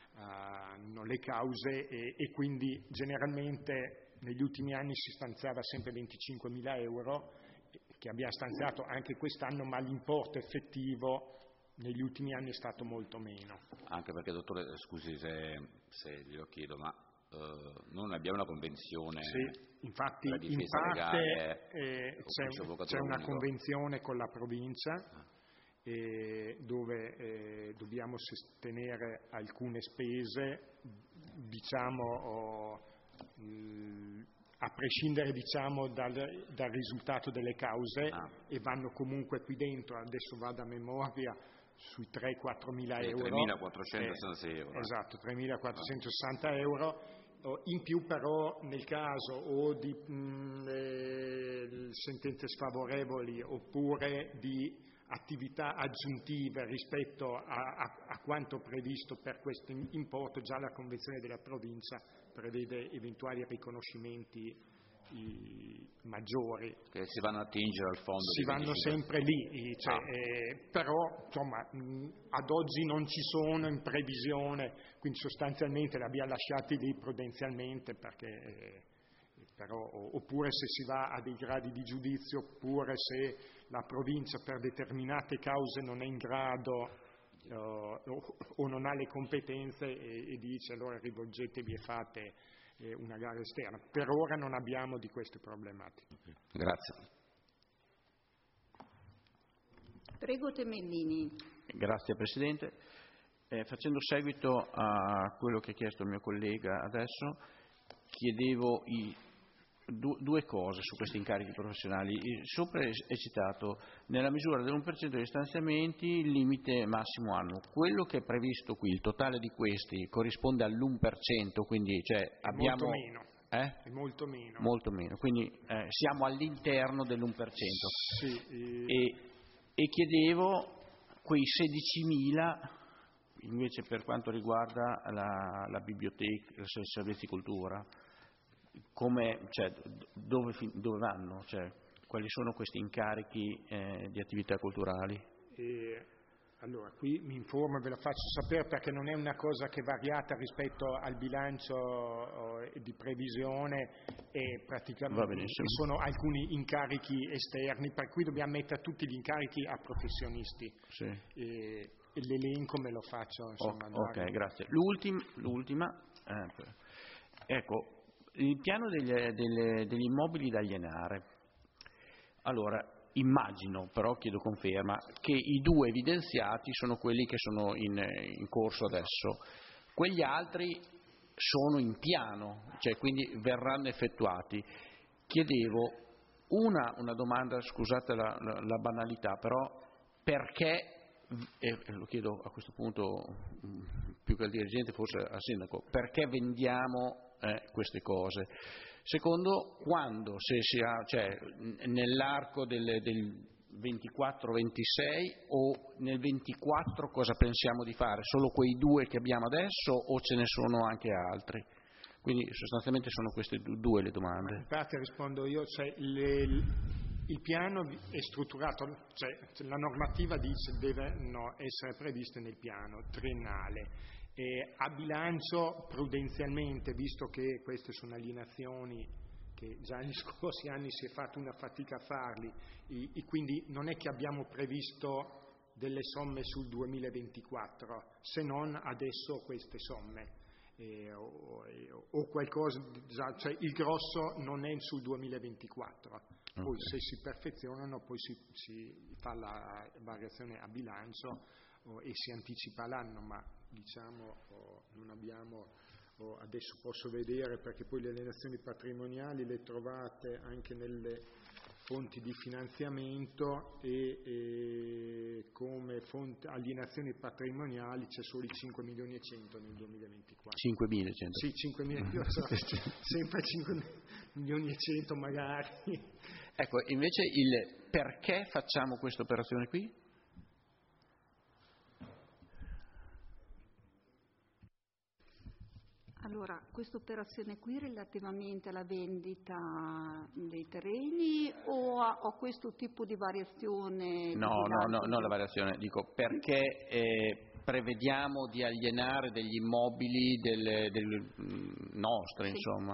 Uh, le cause e, e quindi generalmente negli ultimi anni si stanziava sempre venticinquemila euro, che abbiamo stanziato anche quest'anno, ma l'importo effettivo negli ultimi anni è stato molto meno. Anche perché, dottore, scusi se, se glielo chiedo, ma uh, non abbiamo una convenzione? Sì, infatti per la difesa in parte legale, eh, c'è, c'è una convenzione con la provincia. Ah. E dove eh, dobbiamo sostenere alcune spese, diciamo, oh, mh, a prescindere diciamo, dal, dal risultato delle cause, ah. e vanno comunque qui dentro, adesso vado a memoria, sui tre quattro mila euro. tremilaquattrocentosessantasei euro. Esatto, tremilaquattrocentosessanta ah. euro. In più però nel caso o di mh, eh, sentenze sfavorevoli oppure di attività aggiuntive rispetto a, a, a quanto previsto per questo importo, già la Convenzione della provincia prevede eventuali riconoscimenti i, maggiori. Che si vanno a attingere al fondo? Si vanno sempre lì, cioè, ah. eh, però insomma, mh, ad oggi non ci sono in previsione, quindi sostanzialmente li abbiamo lasciati lì prudenzialmente perché... Eh, Però, oppure se si va a dei gradi di giudizio, oppure se la provincia per determinate cause non è in grado uh, o, o non ha le competenze e, e dice allora rivolgetevi e fate eh, una gara esterna. Per ora non abbiamo di queste problematiche. Grazie. Prego Temellini. Grazie Presidente. Eh, facendo seguito a quello che ha chiesto il mio collega adesso, chiedevo i due cose su questi incarichi professionali. Sopra è citato nella misura dell'uno per cento degli stanziamenti il limite massimo annuo. Quello che è previsto qui, il totale di questi, corrisponde all'uno per cento, quindi cioè abbiamo... Molto meno. Eh? È molto meno. Molto meno, quindi eh, siamo all'interno dell'uno per cento. Sì, e... e chiedevo quei sedicimila invece per quanto riguarda la, la biblioteca, i servizi cultura, come, cioè, dove, dove vanno, cioè, quali sono questi incarichi eh, di attività culturali? E, allora, qui mi informo e ve lo faccio sapere perché non è una cosa che è variata rispetto al bilancio oh, di previsione e praticamente sono alcuni incarichi esterni, per cui dobbiamo mettere tutti gli incarichi a professionisti. Sì. E, e l'elenco me lo faccio. Insomma, oh, ok, grazie. L'ultima, l'ultima eh, ecco, il piano degli, delle, degli immobili da alienare. Allora, immagino, però chiedo conferma, che i due evidenziati sono quelli che sono in, in corso adesso. Quegli altri sono in piano, cioè quindi verranno effettuati. Chiedevo una, una domanda, scusate la, la, la banalità, però perché, e lo chiedo a questo punto più che al dirigente, forse al sindaco, perché vendiamo eh, queste cose? Secondo, quando, se si ha, cioè nell'arco del, del ventiquattro ventisei o nel ventiquattro cosa pensiamo di fare? Solo quei due che abbiamo adesso o ce ne sono anche altri? Quindi sostanzialmente sono queste due le domande. In parte rispondo io, cioè le, il piano è strutturato, cioè la normativa dice devono essere previste nel piano triennale. E a bilancio prudenzialmente, visto che queste sono alienazioni che già negli scorsi anni si è fatto una fatica a farli, e, e quindi non è che abbiamo previsto delle somme sul duemilaventiquattro, se non adesso queste somme, eh, o, o qualcosa, già, cioè il grosso non è sul duemilaventiquattro, poi okay. Se si perfezionano poi si, si fa la variazione a bilancio oh, e si anticipa l'anno, ma diciamo oh, non abbiamo oh, adesso posso vedere perché poi le alienazioni patrimoniali le trovate anche nelle fonti di finanziamento e, e come fonte alienazioni patrimoniali c'è solo i cinque milioni e cento nel duemilaventiquattro. cinque milioni e cento? Sì, cinque milioni, io so, sempre cinque milioni e cento magari. Ecco, invece il perché facciamo questa operazione qui? Allora, questa operazione qui relativamente alla vendita dei terreni o a, a questo tipo di variazione? No, di no, no, no, la variazione, dico perché eh, prevediamo di alienare degli immobili del, del nostri, sì. Insomma.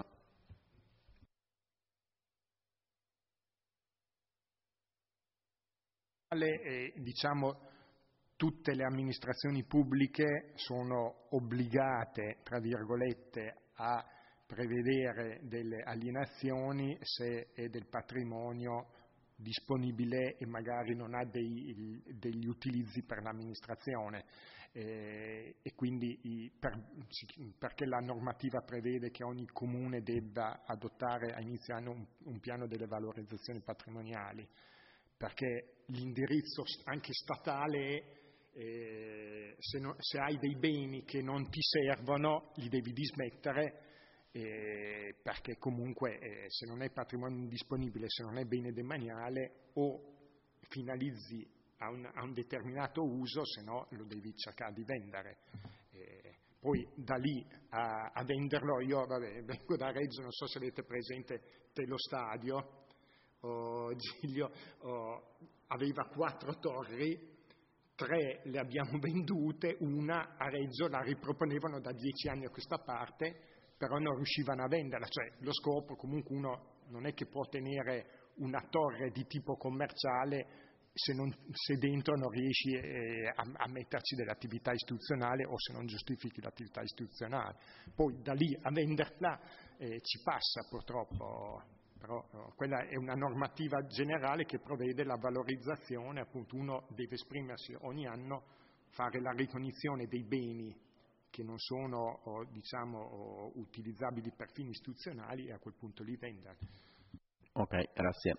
Eh, diciamo tutte le amministrazioni pubbliche sono obbligate, tra virgolette, a prevedere delle alienazioni se è del patrimonio disponibile e magari non ha dei, degli utilizzi per l'amministrazione. Eh, e quindi i, per, perché la normativa prevede che ogni comune debba adottare a inizio anno un, un piano delle valorizzazioni patrimoniali, perché l'indirizzo anche statale è Eh, se, no, se hai dei beni che non ti servono li devi dismettere eh, perché comunque eh, se non è patrimonio disponibile, se non è bene demaniale o finalizzi a un, a un determinato uso, se no lo devi cercare di vendere. Eh, poi da lì a, a venderlo, io vabbè, vengo da Reggio, non so se avete presente Tello Stadio, oh, Giglio oh, aveva quattro torri, tre le abbiamo vendute, una a Reggio la riproponevano da dieci anni a questa parte, però non riuscivano a venderla, cioè lo scopo comunque uno non è che può tenere una torre di tipo commerciale se, non, se dentro non riesci eh, a, a metterci dell'attività istituzionale o se non giustifichi l'attività istituzionale. Poi da lì a venderla eh, ci passa purtroppo. Però no, quella è una normativa generale che prevede la valorizzazione, appunto uno deve esprimersi ogni anno, fare la ricognizione dei beni che non sono o, diciamo o, utilizzabili per fini istituzionali e a quel punto li vendere. Ok, grazie.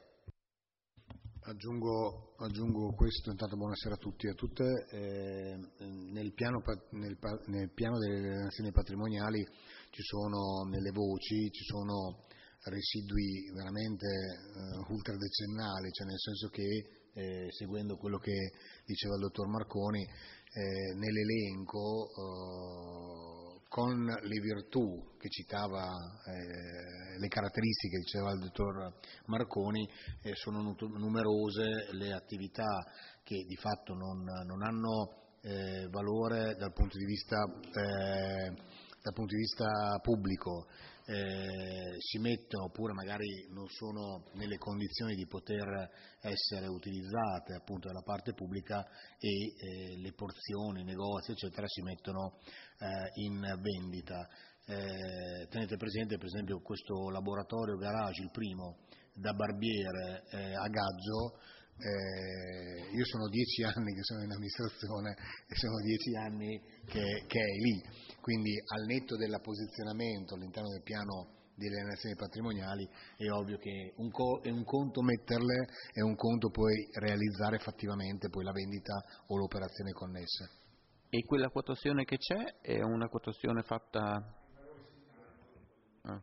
Aggiungo, aggiungo questo, intanto buonasera a tutti e a tutte. Eh, nel, piano, nel, nel piano delle alienazioni patrimoniali ci sono nelle voci, ci sono residui veramente uh, ultradecennali, cioè nel senso che eh, seguendo quello che diceva il dottor Marconi, eh, nell'elenco eh, con le virtù che citava, eh, le caratteristiche che diceva il dottor Marconi, eh, sono numerose le attività che di fatto non, non hanno eh, valore dal punto di vista, eh, dal punto di vista pubblico, eh, si mettono oppure magari non sono nelle condizioni di poter essere utilizzate appunto dalla parte pubblica e eh, le porzioni, i negozi eccetera si mettono eh, in vendita. Eh, tenete presente per esempio questo laboratorio garage, il primo da Barbiere eh, a Gaggio. Eh, io sono dieci anni che sono in amministrazione e sono dieci anni che, che è lì, quindi al netto del posizionamento all'interno del piano delle alienazioni patrimoniali è ovvio che un co- è un conto metterle e un conto poi realizzare effettivamente poi la vendita o l'operazione connessa. E quella quotazione che c'è è una quotazione fatta... Ah.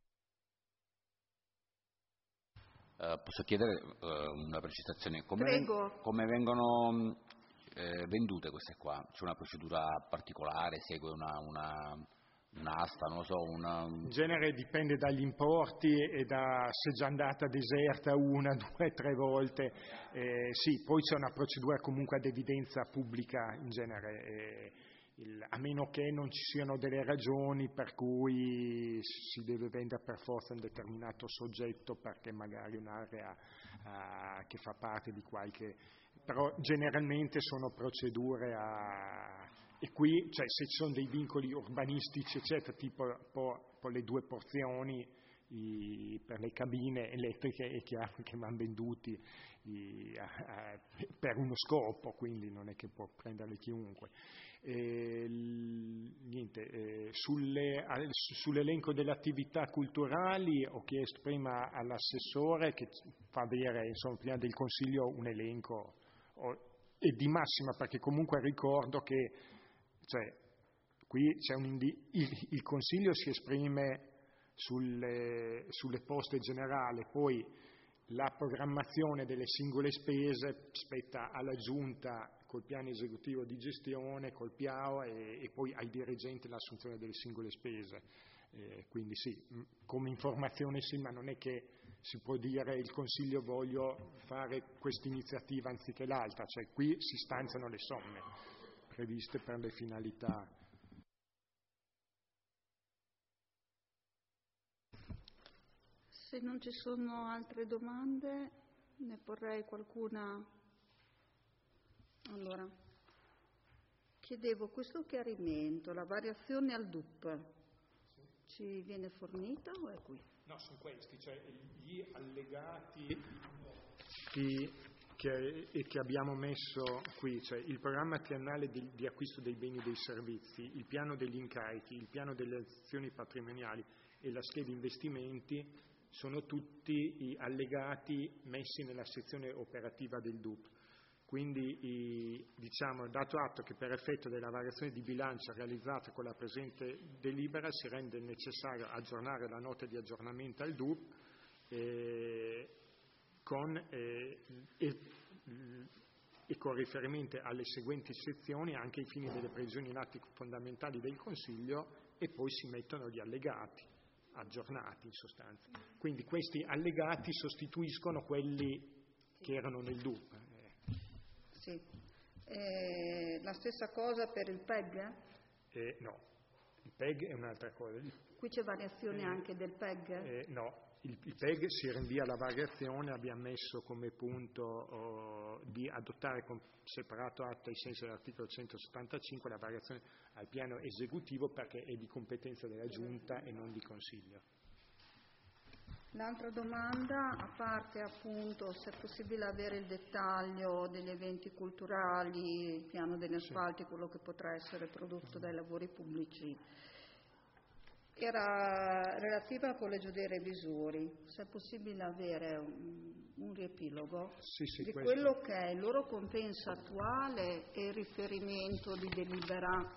Uh, posso chiedere uh, una precisazione? Come, Prego. come vengono eh, vendute queste qua? C'è una procedura particolare? Segue una, una, un'asta? Non lo so, una... In genere dipende dagli importi e da se è già andata deserta una, due, tre volte. Eh, sì, poi c'è una procedura comunque ad evidenza pubblica in genere. Eh, Il, a meno che non ci siano delle ragioni per cui si deve vendere per forza un determinato soggetto perché magari un'area uh, che fa parte di qualche... però generalmente sono procedure a... e qui cioè, se ci sono dei vincoli urbanistici eccetera, tipo po, po le due porzioni i, per le cabine elettriche è chiaro che vanno venduti i, a, a, per uno scopo, quindi non è che può prenderle chiunque. Eh, niente, eh, sulle, al, sull'elenco delle attività culturali ho chiesto prima all'assessore che fa avere insomma, prima del Consiglio un elenco o, e di massima, perché comunque ricordo che cioè, qui c'è un indi- il, il Consiglio si esprime sulle, sulle poste generali, poi la programmazione delle singole spese spetta alla Giunta col piano esecutivo di gestione, col P A O e, e poi ai dirigenti l'assunzione delle singole spese. Eh, quindi sì, come informazione sì, ma non è che si può dire il Consiglio voglio fare questa iniziativa anziché l'altra, cioè qui si stanziano le somme previste per le finalità. Se non ci sono altre domande, ne porrei qualcuna. Allora, chiedevo questo chiarimento, la variazione al D U P, ci viene fornita o è qui? No, sono questi, cioè gli allegati che, che, che abbiamo messo qui, cioè il programma triennale di, di acquisto dei beni e dei servizi, il piano degli incarichi, il piano delle azioni patrimoniali e la scheda investimenti, sono tutti i allegati messi nella sezione operativa del D U P. Quindi, i, diciamo, dato atto che per effetto della variazione di bilancio realizzata con la presente delibera si rende necessario aggiornare la nota di aggiornamento al D U P eh, con, eh, e, e con riferimento alle seguenti sezioni anche ai fini delle previsioni in atti fondamentali del Consiglio e poi si mettono gli allegati aggiornati in sostanza. Quindi questi allegati sostituiscono quelli che erano nel D U P. Sì. Eh, la stessa cosa per il P E G? Eh, no, il P E G è un'altra cosa. Qui c'è variazione eh, anche del P E G? Eh, no, il, il P E G si rinvia alla variazione, abbiamo messo come punto oh, di adottare con separato atto ai sensi dell'articolo centosettantacinque la variazione al piano esecutivo perché è di competenza della Giunta e non di Consiglio. L'altra domanda, a parte appunto se è possibile avere il dettaglio degli eventi culturali, il piano degli asfalti, sì. Quello che potrà essere prodotto dai lavori pubblici, era relativa al collegio dei revisori, se è possibile avere un, un riepilogo sì, sì, di questo. Quello che è il loro compenso attuale e il riferimento di delibera,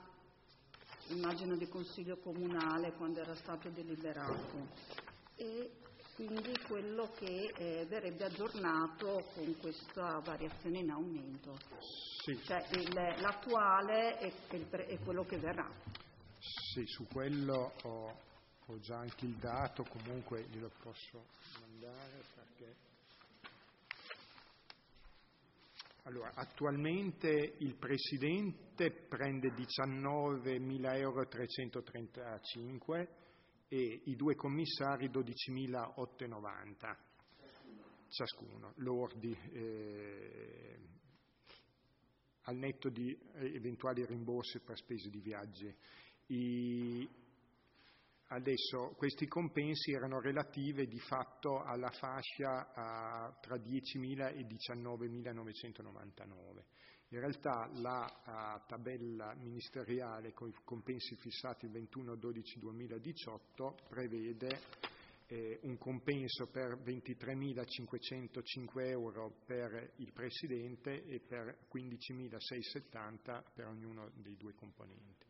immagino di Consiglio Comunale quando era stato deliberato. E quindi quello che eh, verrebbe aggiornato con questa variazione in aumento. Sì. Cioè il, l'attuale e, e quello che verrà. Sì, su quello ho, ho già anche il dato, comunque glielo posso mandare perché... Allora, attualmente il Presidente prende diciannovemila euro trecentotrentacinque e i due commissari dodicimilaottocentonovanta ciascuno, lordi, eh, al netto di eventuali rimborsi per spese di viaggi. I, adesso questi compensi erano relativi di fatto alla fascia a, tra diecimila e diciannovemilanovecentonovantanove. In realtà la a, tabella ministeriale con i compensi fissati il ventuno dodici duemiladiciotto prevede eh, un compenso per ventitremilacinquecentocinque euro per il Presidente e per quindicimilaseicentosettanta per ognuno dei due componenti.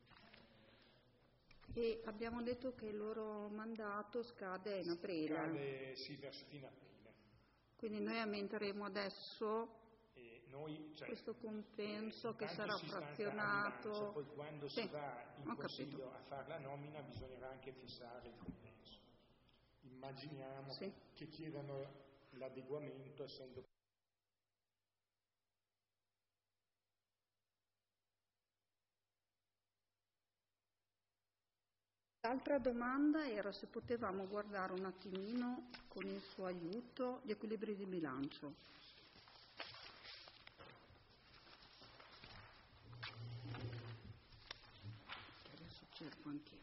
E abbiamo detto che il loro mandato scade in aprile. Scade, sì, verso fine aprile. Quindi noi aumenteremo adesso e noi, cioè, questo compenso che sarà si frazionato. Bilancio, poi quando sì, si va in Consiglio capito. a fare la nomina bisognerà anche fissare il compenso. Immaginiamo sì. che chiedano l'adeguamento essendo... L'altra domanda era se potevamo guardare un attimino con il suo aiuto gli equilibri di bilancio. Adesso cerco anch'io.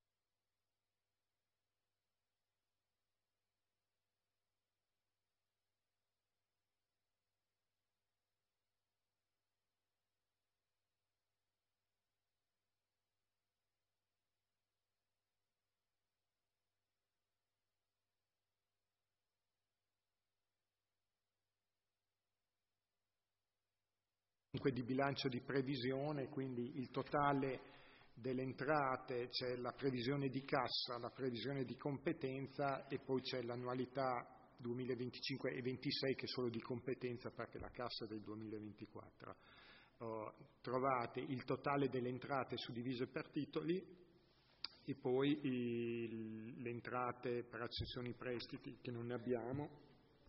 di bilancio di previsione, quindi il totale delle entrate, c'è la previsione di cassa, la previsione di competenza e poi c'è l'annualità duemilaventicinque e ventisei che è solo di competenza perché la cassa è del duemilaventiquattro. Uh, trovate il totale delle entrate suddivise per titoli e poi il, le entrate per accensioni prestiti che non ne abbiamo,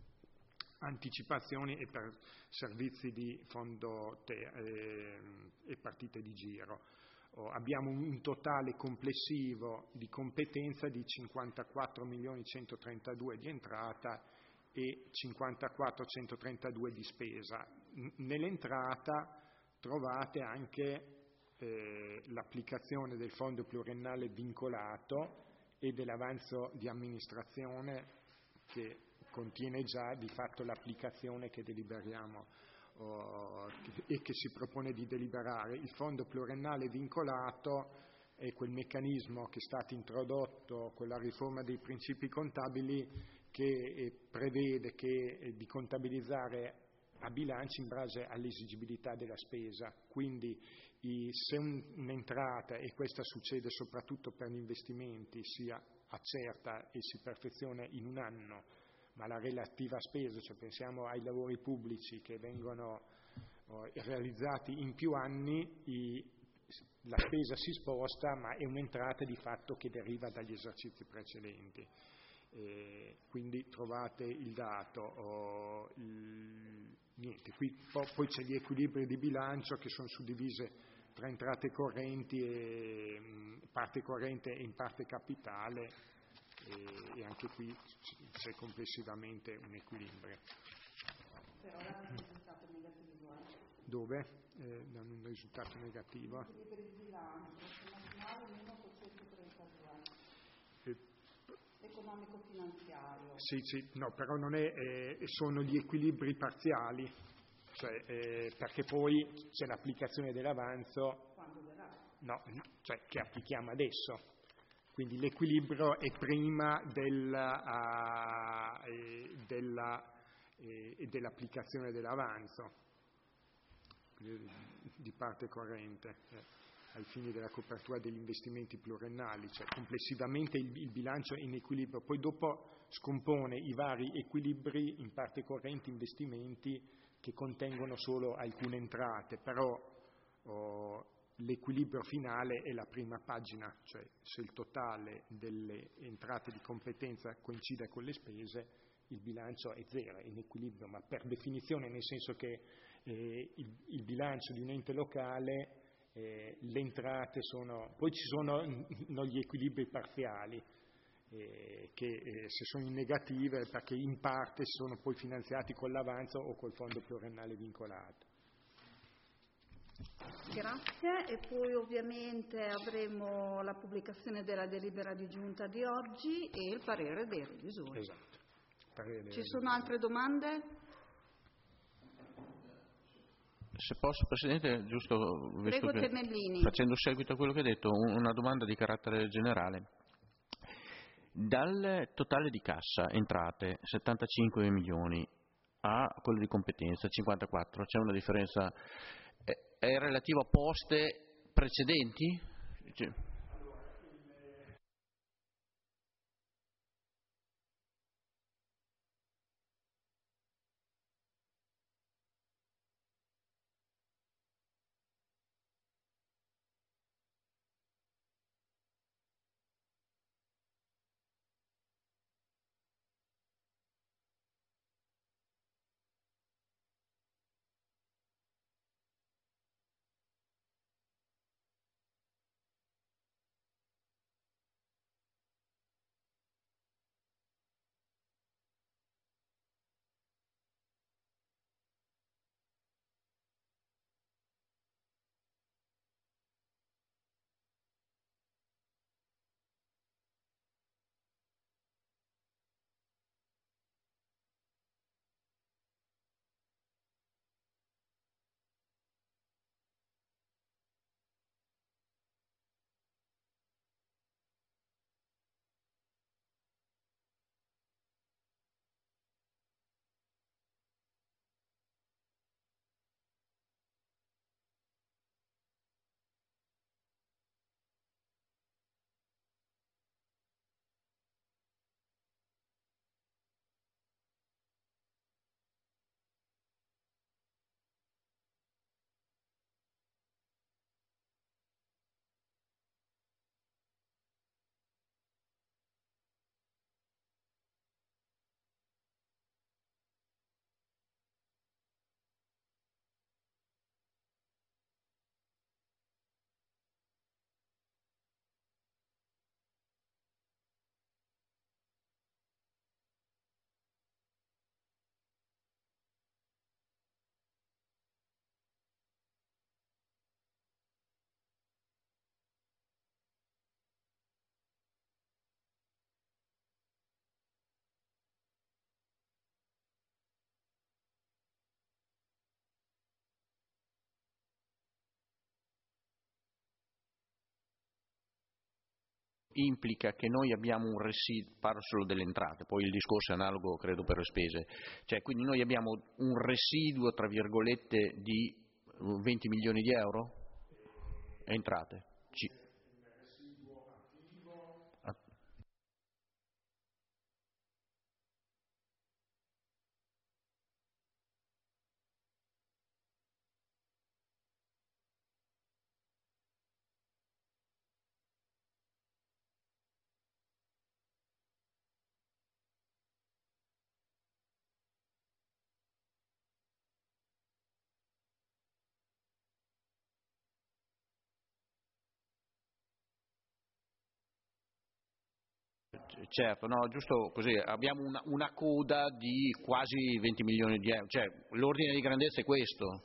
anticipazioni e per servizi di fondo te, eh, e partite di giro. Oh, abbiamo un totale complessivo di competenza di cinquantaquattro milioni centotrentadue di entrata e cinquantaquattro centotrentadue di spesa. N- nell'entrata trovate anche eh, l'applicazione del fondo pluriennale vincolato e dell'avanzo di amministrazione che contiene già di fatto l'applicazione che deliberiamo oh, e che si propone di deliberare. Il fondo pluriennale vincolato è quel meccanismo che è stato introdotto con la riforma dei principi contabili che eh, prevede che, eh, di contabilizzare a bilancio in base all'esigibilità della spesa. Quindi i, se un, un'entrata, e questa succede soprattutto per gli investimenti, si accerta e si perfeziona in un anno, ma la relativa spesa, cioè pensiamo ai lavori pubblici che vengono oh, realizzati in più anni, i, la spesa si sposta, ma è un'entrata di fatto che deriva dagli esercizi precedenti. Eh, quindi trovate il dato. Oh, il, niente, qui po- poi c'è gli equilibri di bilancio che sono suddivise tra entrate correnti e mh, parte corrente e in parte capitale. E, e anche qui c'è complessivamente un equilibrio. Per ora è un risultato negativo. Eh? Dove? Eh, non un risultato negativo. Equilibrio di bilancio, nazionale meno ottocentotrentadue. Eh, Economico-finanziario. sì, sì, no, però non è, eh, sono gli equilibri parziali, cioè, eh, perché poi c'è l'applicazione dell'avanzo. Quando verrà? No, cioè che applichiamo adesso. Quindi l'equilibrio è prima della, uh, eh, della, eh, dell'applicazione dell'avanzo di parte corrente. ai fini della copertura degli investimenti pluriennali, cioè complessivamente il, il bilancio è in equilibrio, poi dopo scompone i vari equilibri in parte correnti, investimenti che contengono solo alcune entrate, però oh, l'equilibrio finale è la prima pagina, cioè se il totale delle entrate di competenza coincide con le spese, il bilancio è zero, è in equilibrio, ma per definizione, nel senso che eh, il, il bilancio di un ente locale, eh, le entrate sono, poi ci sono no, gli equilibri parziali, eh, che eh, se sono in negative perché in parte sono poi finanziati con l'avanzo o col fondo pluriennale vincolato. Grazie, e poi ovviamente avremo la pubblicazione della delibera di giunta di oggi e il parere dei revisori. Esatto. Parere Ci sono altre domande? Se posso, Presidente, giusto visto Prego, che, Temellini. facendo seguito a quello che ha detto, una domanda di carattere generale. Dal totale di cassa, entrate, settantacinque milioni, a quello di competenza, cinquantaquattro, c'è una differenza? È relativo a poste precedenti? Cioè. Implica che noi abbiamo un residuo, parlo solo delle entrate, poi il discorso è analogo credo per le spese, cioè quindi noi abbiamo un residuo tra virgolette di venti milioni di euro entrate. C- Certo, no, giusto così, abbiamo una, una coda di quasi venti milioni di euro, cioè l'ordine di grandezza è questo.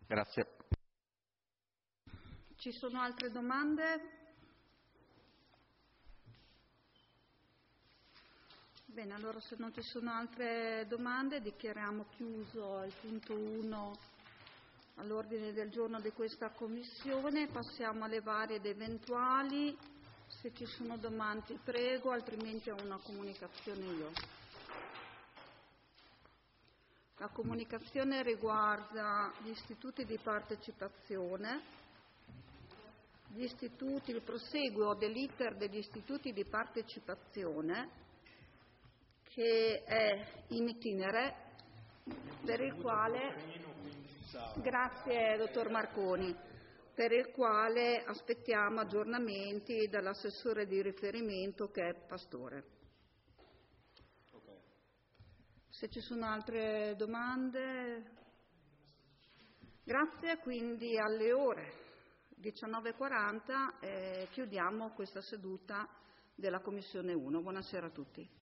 Grazie. Ci sono altre domande? Bene, allora se non ci sono altre domande dichiariamo chiuso il punto uno all'ordine del giorno di questa commissione. Passiamo alle varie ed eventuali. Se ci sono domande prego, altrimenti ho una comunicazione io. La comunicazione riguarda gli istituti di partecipazione, gli istituti, il proseguo dell'iter degli istituti di partecipazione che è in itinere, per il quale, grazie dottor Marconi, per il quale aspettiamo aggiornamenti dall'assessore di riferimento che è Pastore. Se ci sono altre domande, grazie. Quindi alle ore diciannove e quaranta eh, chiudiamo questa seduta della Commissione uno. Buonasera a tutti.